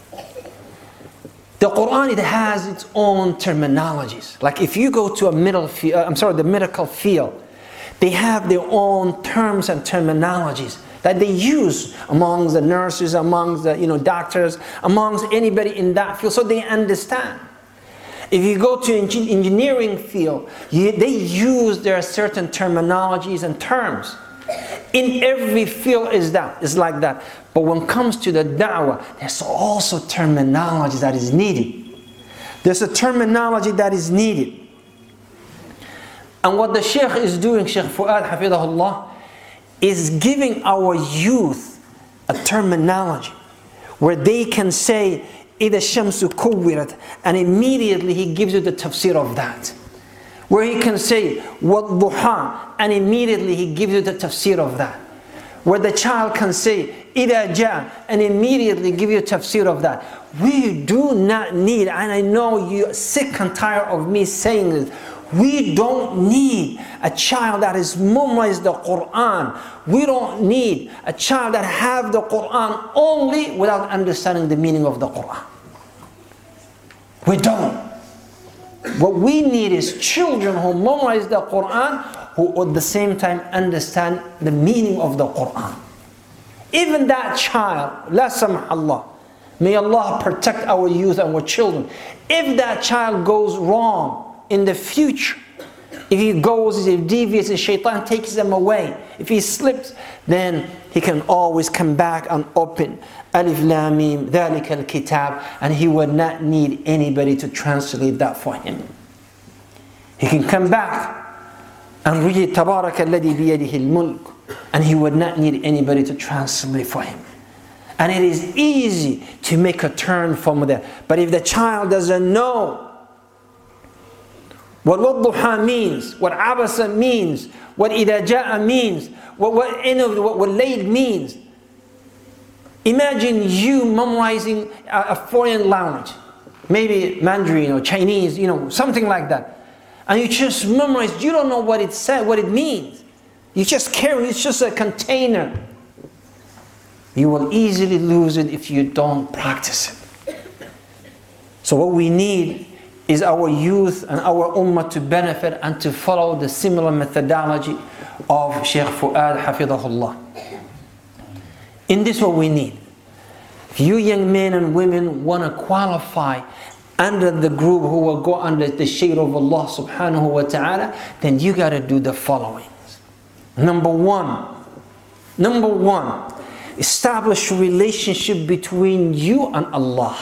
The Quran, it has its own terminologies. Like if you go to the medical field, they have their own terms and terminologies that they use amongst the nurses, amongst the doctors, amongst anybody in that field, so they understand. If you go to engineering field, they use their certain terminologies and terms. In every field is like that. But when it comes to the da'wah, there's also terminology that is needed. There's a terminology that is needed. And what the Sheikh is doing, Sheikh Fuad Hafidahullah, is giving our youth a terminology where they can say إِذَا الشَّمْسُ كُوِّرَتْ, and immediately he gives you the tafsir of that. where he can say وَالضُّحَى, and immediately he gives you the tafsir of that. Where the child can say إِذَا جَاءَ, and immediately give you a tafsir of that. We do not need, and I know you're sick and tired of me saying this, we don't need a child that has memorized the Quran. We don't need a child that have the Quran only without understanding the meaning of the Quran. We don't. What we need is children who memorize the Quran, who at the same time understand the meaning of the Quran. Even that child, la samah Allah, may Allah protect our youth and our children. If that child goes wrong in the future, if he goes, if he deviates, and shaitan takes them away, if he slips, then he can always come back and open Alif Lam Mim, ذَلِكَ الْكِتَابِ, and he would not need anybody to translate that for him. He can come back and read تَبَارَكَ الَّذِي بِيَدِهِ الْمُلْكُ, and he would not need anybody to translate for him. And it is easy to make a turn from there. But if the child doesn't know what وَالضُّحَى means, what عَبَسَ means, what إِذَا جَاءَ means, what لَيْلٍ means. Imagine you memorizing a foreign language, maybe Mandarin or Chinese, something like that. And you just memorize, you don't know what it said, what it means. You just carry, it's just a container. You will easily lose it if you don't practice it. So what we need is our youth and our ummah to benefit and to follow the similar methodology of Shaykh Fuad Hafidahullah. In this what we need. If you young men and women want to qualify under the group who will go under the shade of Allah subhanahu wa ta'ala, then you got to do the following. Number one, establish a relationship between you and Allah.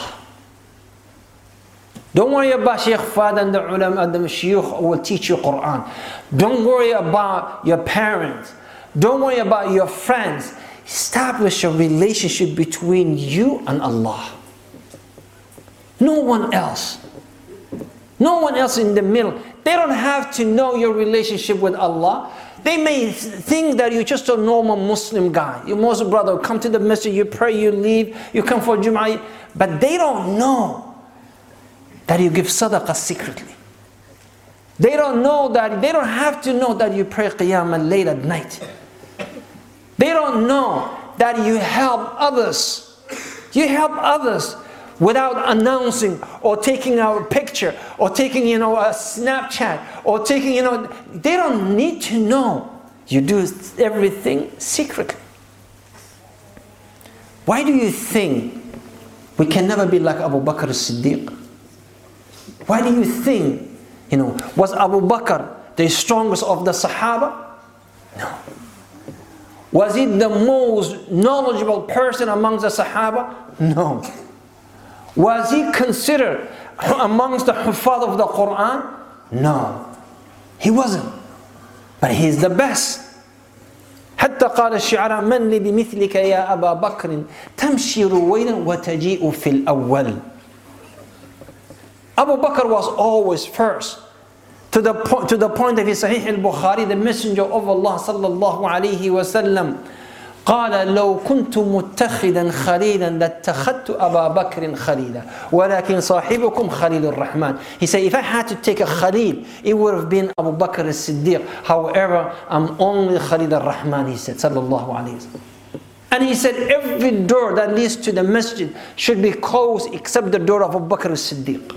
Don't worry about Shaykh Fuad and the ulama and the shuyukh who will teach you Quran. Don't worry about your parents. Don't worry about your friends. Establish a relationship between you and Allah. No one else. No one else in the middle. They don't have to know your relationship with Allah. They may think that you're just a normal Muslim guy. You're Muslim brother, come to the masjid, you pray, you leave, you come for Jum'ah. But they don't know that you give sadaqah secretly. They don't know that, they don't have to know that you pray Qiyam al-Layl at night. They don't know that you help others. You help others without announcing or taking our picture or taking a Snapchat or taking they don't need to know. You do everything secretly. Why do you think we can never be like Abu Bakr as-Siddiq? Why do you think, was Abu Bakr the strongest of the Sahaba? No. Was he the most knowledgeable person amongst the Sahaba? No. Was he considered amongst the Huffaz of the Quran? No. He wasn't. But he's the best. حتى قال الشعراء من لي بمثلك يا أبا بكر تمشي رويدا وتجيء في الأول. Abu Bakr was always first. To the point of his Sahih al-Bukhari, the Messenger of Allah sallallahu alayhi wa sallam قال لو كنت متخذا خليلا لاتخذت أبا بكر خليلا ولكن صاحبكم خليل الرحمن. He said, if I had to take a Khalil, it would have been Abu Bakr as-Siddiq. However, I'm only Khalil al-Rahman, he said, sallallahu alayhi wa sallam. And he said, every door that leads to the masjid should be closed except the door of Abu Bakr as-Siddiq.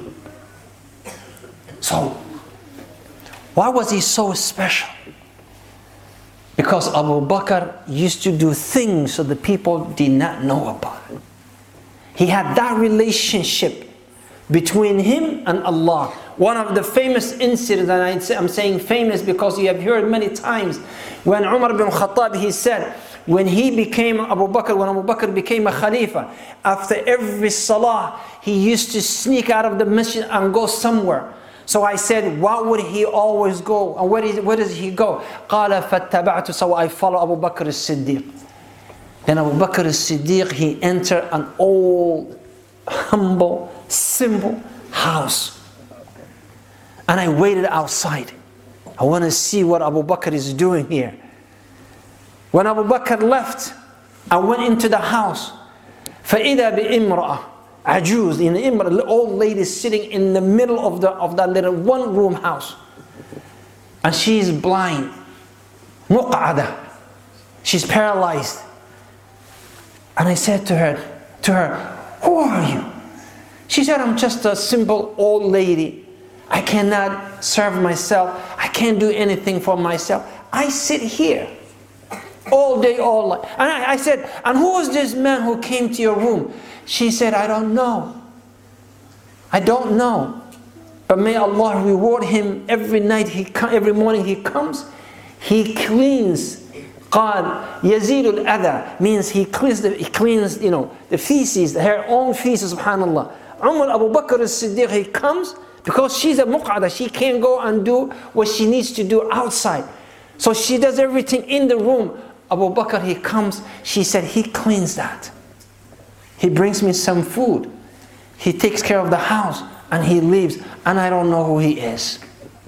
So, why was he so special? Because Abu Bakr used to do things so the people did not know about it. He had that relationship between him and Allah. One of the famous incidents, and I'm saying famous because you have heard many times, when Umar bin Khattab, he said, when Abu Bakr became a Khalifa, after every salah, he used to sneak out of the masjid and go somewhere. So I said, what would he always go? And where does he go? قال فاتبعت, so I follow Abu Bakr as-Siddiq. Then Abu Bakr as-Siddiq, he entered an old, humble, simple house. And I waited outside. I want to see what Abu Bakr is doing here. When Abu Bakr left, I went into the house. فَإِذَا بِإِمْرَأَةٍ عَجُوز, an old lady sitting in the middle of that little one-room house. And she is blind. مُقْعَدَةٍ. She's paralyzed. And I said to her, who are you? She said, I'm just a simple old lady. I cannot serve myself. I can't do anything for myself. I sit here all day, all night. And I said, and who was this man who came to your room? She said, I don't know. I don't know. But may Allah reward him. Every night, every morning he comes, he cleans. قال يزيل الأذى, means he cleans the feces, her own feces, subhanallah. Umar Abu Bakr as-Siddiq, he comes, because she's a muq'ada, she can't go and do what she needs to do outside. So she does everything in the room. Abu Bakr, he comes, she said, he cleans that. He brings me some food. He takes care of the house and he leaves, and I don't know who he is.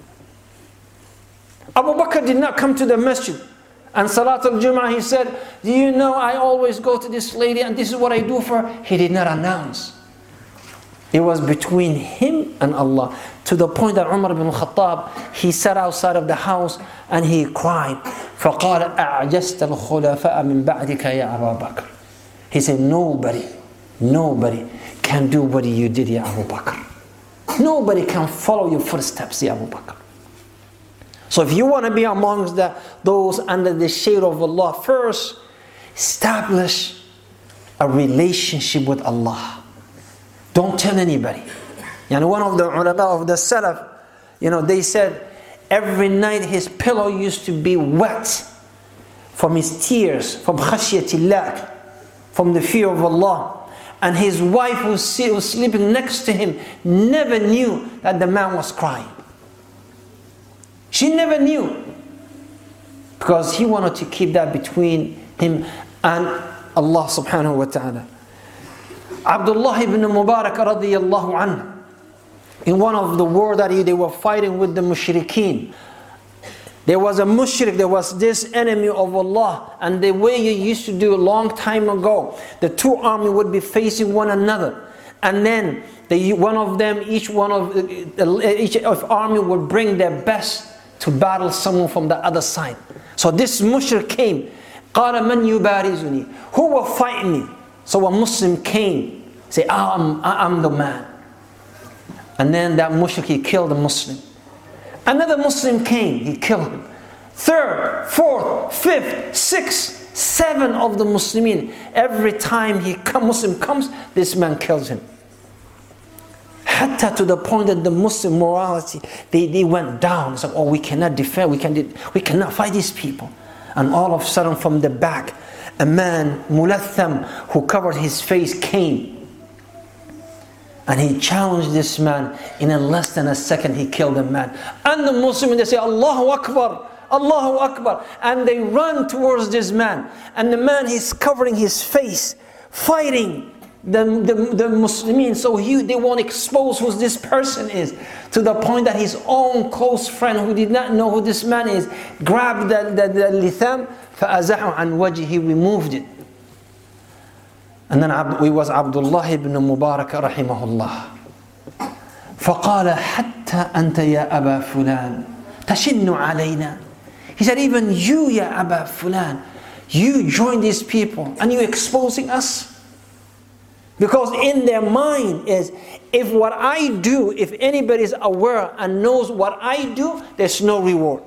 Abu Bakr did not come to the masjid. And Salat al-Jum'ah, he said, do you know I always go to this lady and this is what I do for her? He did not announce. It was between him and Allah. To the point that Umar ibn Khattab, he sat outside of the house and he cried. فَقَالَ أَعْجَزْتَ الْخُلَفَاءَ مِنْ بَعْدِكَ يَا أَبَا بَكْرٍ. He said, nobody can do what you did, Ya Abu Bakr. Nobody can follow your footsteps, Ya Abu Bakr. So if you want to be amongst those under the shade of Allah, first establish a relationship with Allah. Don't tell anybody. One of the ulama of the Salaf, they said every night his pillow used to be wet from his tears, from khashyatillah, from the fear of Allah. And his wife who was sleeping next to him never knew that the man was crying. She never knew, because he wanted to keep that between him and Allah subhanahu wa ta'ala. Abdullah ibn Mubarak radiyallahu anhu, in one of the war that they were fighting with the mushrikeen, there was a mushrik, there was this enemy of Allah, and the way you used to do a long time ago, the two armies would be facing one another, and then each army would bring their best to battle someone from the other side. So this mushrik came. قَالَ مَنْ يُبَارِزُنِي, who will fight me? So a Muslim came, say, I'm the man. And then that mushrik, he killed a Muslim. Another Muslim came, he killed him. Third, fourth, fifth, sixth, seven of the Muslimin. Every time Muslim comes, this man kills him. Hatta, to the point that the Muslim morality, they went down. It's like, we cannot defend, we cannot fight these people. And all of a sudden from the back, a man, mulatham, who covered his face, came. And he challenged this man. In less than a second, he killed the man. And the Muslims, they say, Allahu Akbar, Allahu Akbar. And they run towards this man. And the man, he's covering his face, fighting the Muslimin. So they won't expose who this person is. To the point that his own close friend, who did not know who this man is, grabbed the litham, فَأَزَحُ عَنْ وَجْهِ, he removed it. And then it was Abdullah ibn Mubarak rahimahullah. فَقَالَ حَتَّى أَنْتَ يَا أَبَا فُلَانٍ تَشِنُّ عَلَيْنَا. He said, even you, Ya Aba Fulan, you join these people and you're exposing us. Because in their mind is, if what I do, if anybody is aware and knows what I do, there's no reward.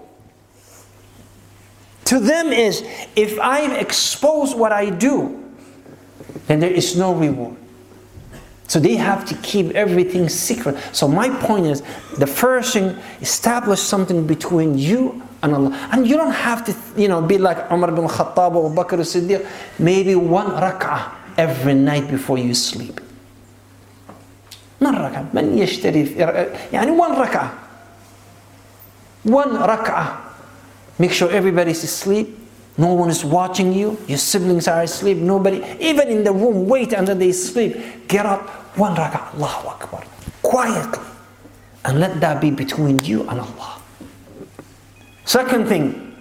To them is, if I expose what I do, then there is no reward. So they have to keep everything secret. So my point is, the first thing, establish something between you and Allah. And you don't have to, be like Umar ibn Khattab or Bakr as-Siddiq, maybe one rak'ah every night before you sleep. One rak'ah. One rak'ah. One rak'ah. Make sure everybody's asleep. No one is watching you. Your siblings are asleep. Nobody, even in the room, wait until they sleep. Get up, one rak'ah, Allahu Akbar. Quietly. And let that be between you and Allah. Second thing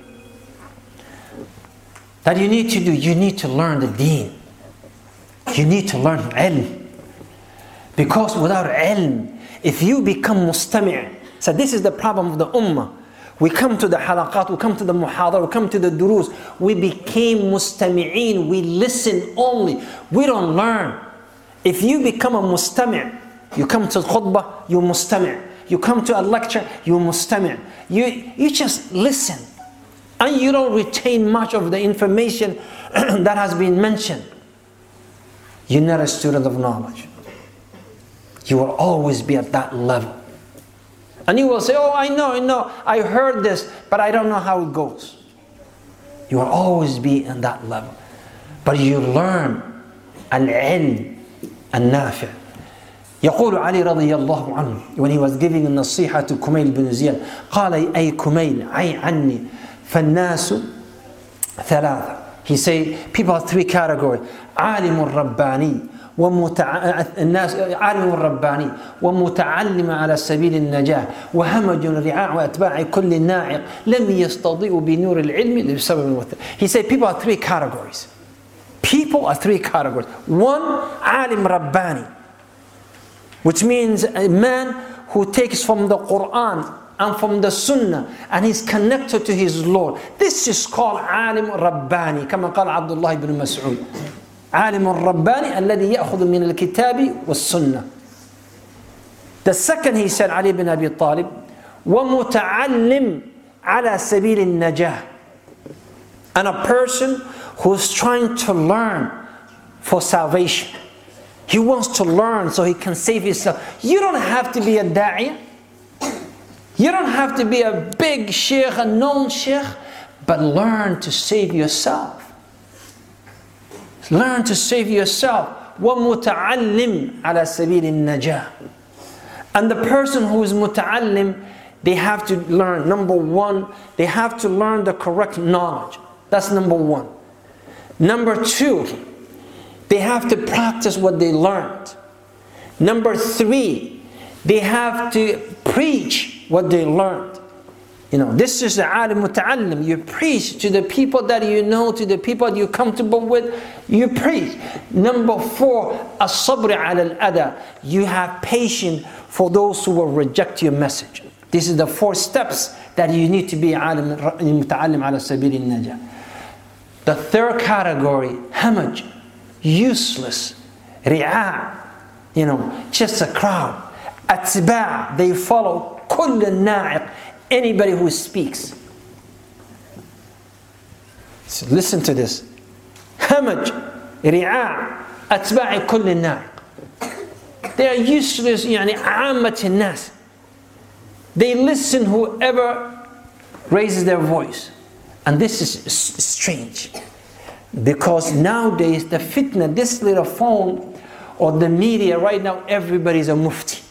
that you need to do, you need to learn the deen. You need to learn ilm. Because without ilm, if you become mustami', so this is the problem of the ummah. We come to the halaqat, we come to the muhadara, we come to the durus. We became mustami'een, we listen only. We don't learn. If you become a mustami', you come to khutbah, you mustami'. You come to a lecture, you mustami'. You just listen. And you don't retain much of the information that has been mentioned. You're not a student of knowledge. You will always be at that level. And you will say, oh, I know, I heard this, but I don't know how it goes. You will always be in that level. But you learn al-ilm al-nafi'. يقول علي رضي الله عنه, when he was giving النصيحة to Kumail bin Ziyad, قال أي كميل عي عني فالناس ثلاثة. He said, people are three categories. عالم رباني الناس عالم رباني ومتعلم على سبيل النجاة وهمج رعاع وأتباع كل ناعق لم يستضيء بنور العلم بسبب الموت. He said people are three categories. People are three categories. One, عالم رباني, which means a man who takes from the Quran and from the Sunnah and is connected to his Lord. This is called عالم رباني كما قال عبد الله بن مسعود. عالم الرباني الذي يأخذ من الكتاب والسنة. The second, he said, Ali bin Abi Talib, ومتعلم على سبيل النجاة. And a person who's trying to learn for salvation. He wants to learn so he can save himself. You don't have to be a da'iyah. You don't have to be a big sheikh, a known sheikh, but learn to save yourself. Learn to save yourself. وَمُتَعَلِّمْ عَلَى سَبِيلِ النَّجَاةِ. And the person who is muta'allim, they have to learn, number one, they have to learn the correct knowledge. That's number one. Number two, they have to practice what they learned. Number three, they have to preach what they learned. You know, this is the alim muta'allim. You preach to the people that you know, to the people you're comfortable with. You preach. Number four, as-sabr ala al-adha. You have patience for those who will reject your message. This is the 4 steps that you need to be alim muta'allim ala sabil al-najah. The third category, hamaj, useless, ri'a, you know, just a crowd. Atba', they follow kull na'iq, anybody who speaks. So listen to this. Hamaj, ri'a, atba' kull na'iq. They are useless, يعني عامة الناس. They listen whoever raises their voice. And this is strange. Because nowadays the fitna, this little phone or the media right now, everybody's a mufti.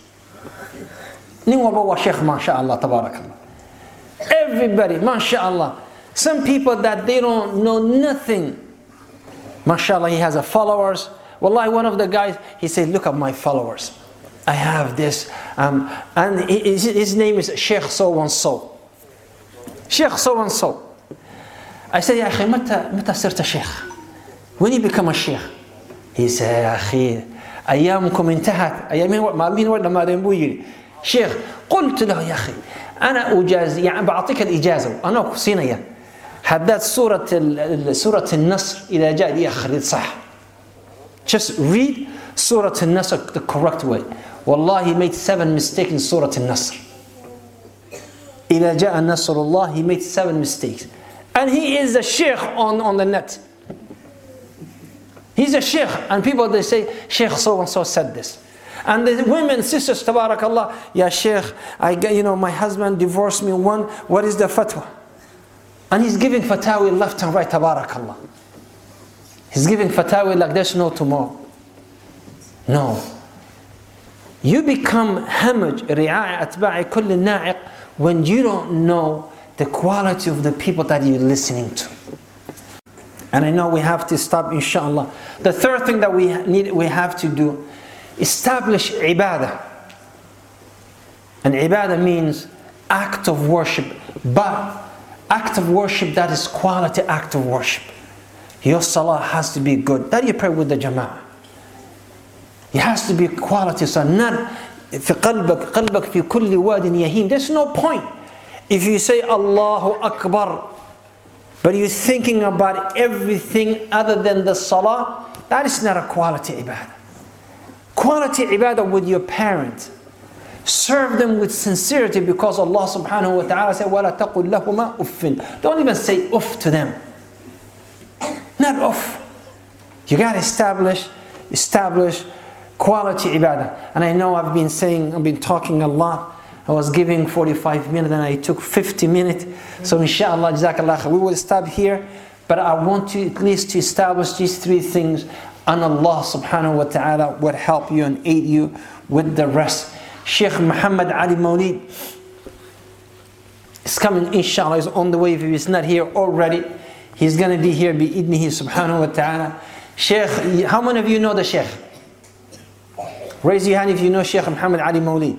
Everybody, mashallah. Some people that they don't know nothing. Mashallah, he has a followers. Wallahi, one of the guys, he said, look at my followers. I have this. And his name is Sheikh so-and-so. Sheikh so-and-so. I said, يا أخي متى صرت شيخ? When you become a sheikh? He said, يا أخي أيامكم انتهت. أيامين ما مين ولا ما ينبوي. شيخ قلت له يا أخي أنا أجازي يعني بعطيك الإجازة أنا كسينيا. حدث سورة النصر إذا جاء لي أخرج صح. Just read Surah Al-Nasr the correct way. Wallah, he made 7 mistakes in Surah Al-Nasr. إذا جاء نصر الله, he made 7 mistakes. And he is a sheikh on the net. He's a sheikh. And people, they say, Sheikh so-and-so said this. And the women, sisters, tabarakallah, Ya sheikh, my husband divorced me. What is the fatwa? And he's giving fatwa left and right, tabarakallah. He's giving fatwa like there's no tomorrow. No. You become hamaj, ri'a, atba'i, kulli na'iq when you don't know the quality of the people that you're listening to. And I know we have to stop, inshallah. The third thing that we have to do, establish ibadah. And ibadah means act of worship. But act of worship that is quality act of worship. Your salah has to be good. That you pray with the jama'ah. It has to be quality. So not في قلبك في كل واد يهيم. There's no point if you say Allahu Akbar, but you're thinking about everything other than the salah. That is not a quality ibadah. Quality ibadah with your parents. Serve them with sincerity, because Allah subhanahu wa ta'ala said, وَلَا تَقُلْ لَهُمَا أُفٍّ. Don't even say uff to them. Not uff. You got to establish quality ibadah. And I know I've been talking a lot. I was giving 45 minutes and I took 50 minutes. So inshallah, jazakallah khair. We will stop here. But I want to at least to establish these three things, and Allah subhanahu wa ta'ala would help you and aid you with the rest. Sheikh Muhammad Ali Maulid is coming, inshallah. He's on the way. If he's not here already, he's going to be here bi-idnihi subhanahu wa ta'ala. Sheikh, how many of you know the Sheikh? Raise your hand if you know Sheikh Muhammad Ali Maulid.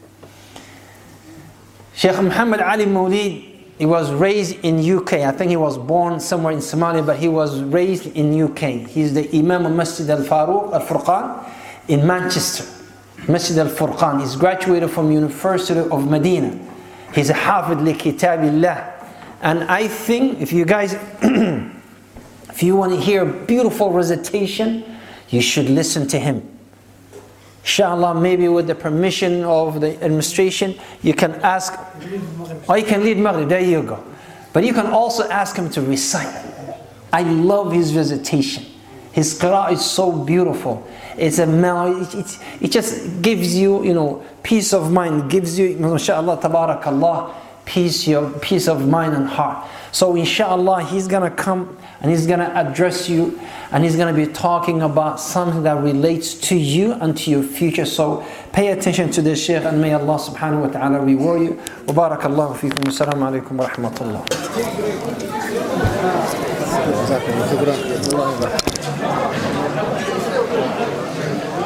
Sheikh Muhammad Ali Maulid, he was raised in UK. I think he was born somewhere in Somalia, but he was raised in UK. He's the Imam of Masjid Al-Faruq Al-Furqan in Manchester. Masjid Al-Furqan. He's graduated from University of Medina. He's a Hafid li Kitabillah. And I think if you guys, if you want to hear beautiful recitation, you should listen to him. Inshallah, maybe with the permission of the administration, you can ask, or you can lead Maghrib, there you go. But you can also ask him to recite. I love his recitation. His qira'ah is so beautiful. It's a melody, it just gives you, peace of mind, gives you, inshallah, tabarakallah, peace of mind and heart. So inshallah, he's going to come and he's going to address you, and he's going to be talking about something that relates to you and to your future. So pay attention to this Shaykh, and may Allah subhanahu wa ta'ala reward you. Wa barakallahu feekum. Assalamu alaikum wa rahmatullah.